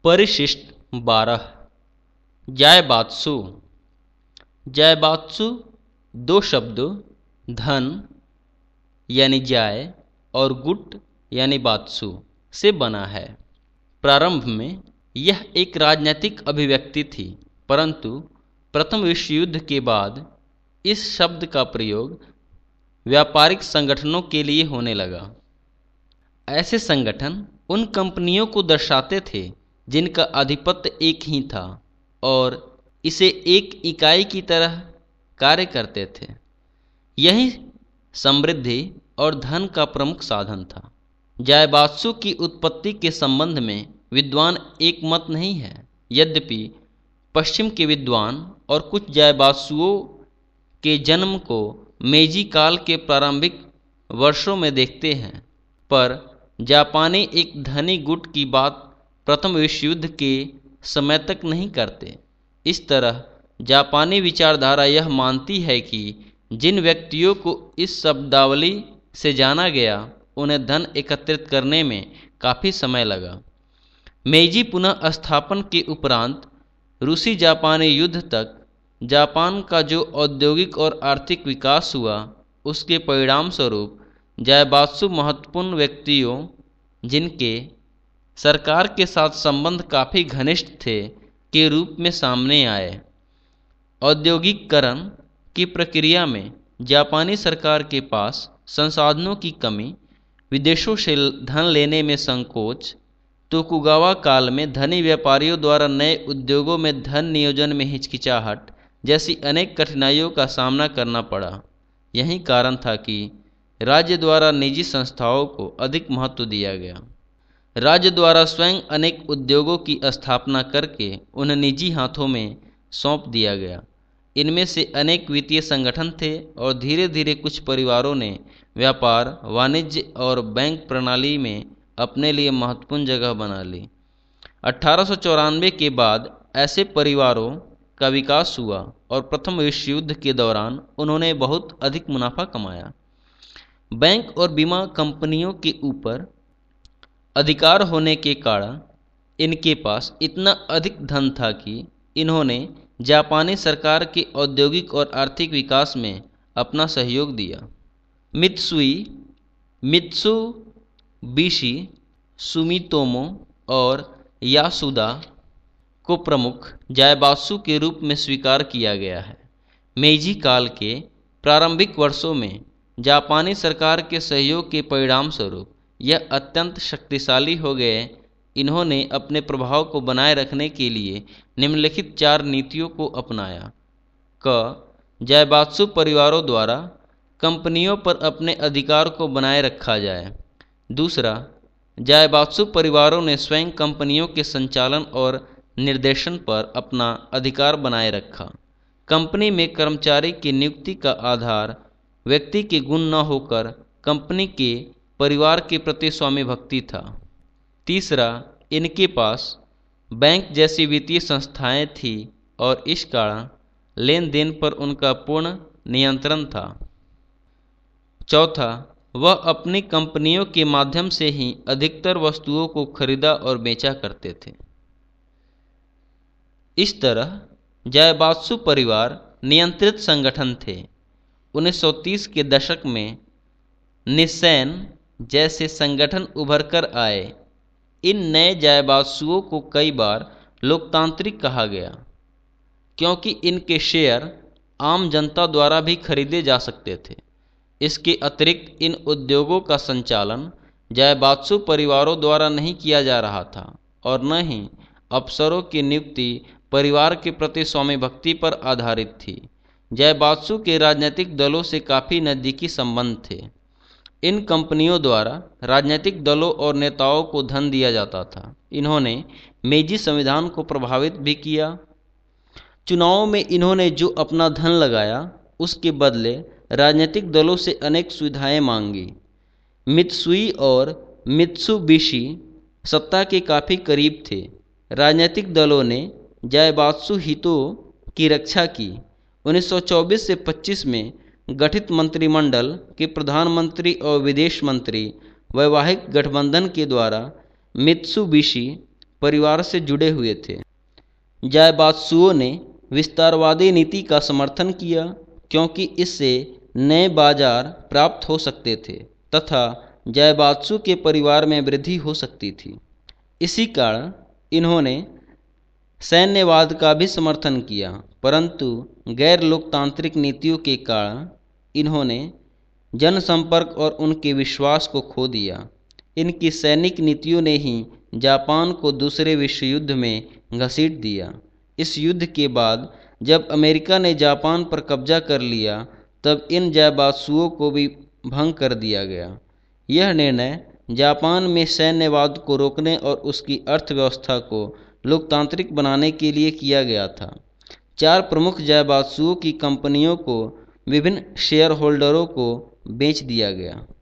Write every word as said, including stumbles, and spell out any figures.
परिशिष्ट बारह। जायबात्सु। जायबात्सु दो शब्दों धन यानी जाय और गुट यानी बात्सु से बना है। प्रारंभ में यह एक राजनीतिक अभिव्यक्ति थी, परंतु प्रथम विश्व युद्ध के बाद इस शब्द का प्रयोग व्यापारिक संगठनों के लिए होने लगा। ऐसे संगठन उन कंपनियों को दर्शाते थे जिनका आधिपत्य एक ही था और इसे एक इकाई की तरह कार्य करते थे। यही समृद्धि और धन का प्रमुख साधन था। जायबात्सु की उत्पत्ति के संबंध में विद्वान एक मत नहीं है। यद्यपि पश्चिम के विद्वान और कुछ जायबात्सुओं के जन्म को मेजी काल के प्रारंभिक वर्षों में देखते हैं, पर जापानी एक धनी गुट की बात प्रथम विश्व युद्ध के समय तक नहीं करते। इस तरह जापानी विचारधारा यह मानती है कि जिन व्यक्तियों को इस शब्दावली से जाना गया उन्हें धन एकत्रित करने में काफ़ी समय लगा। मेजी पुनः स्थापन के उपरांत रूसी जापानी युद्ध तक जापान का जो औद्योगिक और आर्थिक विकास हुआ, उसके परिणाम स्वरूप जायबात्सु महत्वपूर्ण व्यक्तियों जिनके सरकार के साथ संबंध काफ़ी घनिष्ठ थे के रूप में सामने आए। औद्योगिकरण की प्रक्रिया में जापानी सरकार के पास संसाधनों की कमी, विदेशों से धन लेने में संकोच, तोकुगावा काल में धनी व्यापारियों द्वारा नए उद्योगों में धन नियोजन में हिचकिचाहट जैसी अनेक कठिनाइयों का सामना करना पड़ा। यही कारण था कि राज्य द्वारा निजी संस्थाओं को अधिक महत्व दिया गया। राज्य द्वारा स्वयं अनेक उद्योगों की स्थापना करके उन्हें निजी हाथों में सौंप दिया गया। इनमें से अनेक वित्तीय संगठन थे और धीरे धीरे कुछ परिवारों ने व्यापार, वाणिज्य और बैंक प्रणाली में अपने लिए महत्वपूर्ण जगह बना ली। अठारह सौ चौरानवे के बाद ऐसे परिवारों का विकास हुआ और प्रथम विश्व युद्ध के दौरान उन्होंने बहुत अधिक मुनाफा कमाया। बैंक और बीमा कंपनियों के ऊपर अधिकार होने के कारण इनके पास इतना अधिक धन था कि इन्होंने जापानी सरकार के औद्योगिक और आर्थिक विकास में अपना सहयोग दिया। मित्सुई, मित्सुबिशी, सुमितोमो और यासुदा को प्रमुख जायबात्सु के रूप में स्वीकार किया गया है। मेजी काल के प्रारंभिक वर्षों में जापानी सरकार के सहयोग के परिणाम स्वरूप यह अत्यंत शक्तिशाली हो गए। इन्होंने अपने प्रभाव को बनाए रखने के लिए निम्नलिखित चार नीतियों को अपनाया। क जायबात्सु परिवारों द्वारा कंपनियों पर अपने अधिकार को बनाए रखा जाए। दूसरा, जायबात्सु परिवारों ने स्वयं कंपनियों के संचालन और निर्देशन पर अपना अधिकार बनाए रखा। कंपनी में कर्मचारी की नियुक्ति का आधार व्यक्ति के गुण न होकर कंपनी के परिवार के प्रति स्वामी भक्ति था। तीसरा, इनके पास बैंक जैसी वित्तीय संस्थाएं थी और इस कारण लेन देन पर उनका पूर्ण नियंत्रण था। चौथा, वह अपनी कंपनियों के माध्यम से ही अधिकतर वस्तुओं को खरीदा और बेचा करते थे। इस तरह जायबात्सु परिवार नियंत्रित संगठन थे। उन्नीस सौ तीस के दशक में निस्सैन जैसे संगठन उभर कर आए। इन नए जायबात्सुओं को कई बार लोकतांत्रिक कहा गया, क्योंकि इनके शेयर आम जनता द्वारा भी खरीदे जा सकते थे। इसके अतिरिक्त इन उद्योगों का संचालन जायबात्सु परिवारों द्वारा नहीं किया जा रहा था और न ही अफसरों की नियुक्ति परिवार के प्रति स्वामी भक्ति पर आधारित थी। जायबात्सु के राजनीतिक दलों से काफ़ी नज़दीकी संबंध थे। इन कंपनियों द्वारा राजनीतिक दलों और नेताओं को धन दिया जाता था। इन्होंने मेजी संविधान को प्रभावित भी किया। चुनावों में इन्होंने जो अपना धन लगाया, उसके बदले राजनीतिक दलों से अनेक सुविधाएं मांगी। मित्सुई और मित्सुबिशी सत्ता के काफ़ी करीब थे। राजनीतिक दलों ने जायबात्सु हितों की रक्षा की। उन्नीस सौ चौबीस से पच्चीस में गठित मंत्रिमंडल के प्रधानमंत्री और विदेश मंत्री वैवाहिक गठबंधन के द्वारा मित्सुबिशी परिवार से जुड़े हुए थे। जायबात्सुओं ने विस्तारवादी नीति का समर्थन किया क्योंकि इससे नए बाजार प्राप्त हो सकते थे तथा जायबात्सु के परिवार में वृद्धि हो सकती थी। इसी कारण इन्होंने सैन्यवाद का भी समर्थन किया, परंतु गैर लोकतांत्रिक नीतियों के कारण इन्होंने जनसंपर्क और उनके विश्वास को खो दिया। इनकी सैनिक नीतियों ने ही जापान को दूसरे विश्व युद्ध में घसीट दिया। इस युद्ध के बाद जब अमेरिका ने जापान पर कब्जा कर लिया तब इन जायबात्सुओं को भी भंग कर दिया गया। यह निर्णय जापान में सैन्यवाद को रोकने और उसकी अर्थव्यवस्था को लोकतांत्रिक बनाने के लिए किया गया था। चार प्रमुख जायबात्सुओं की कंपनियों को विभिन्न शेयर होल्डरों को बेच दिया गया।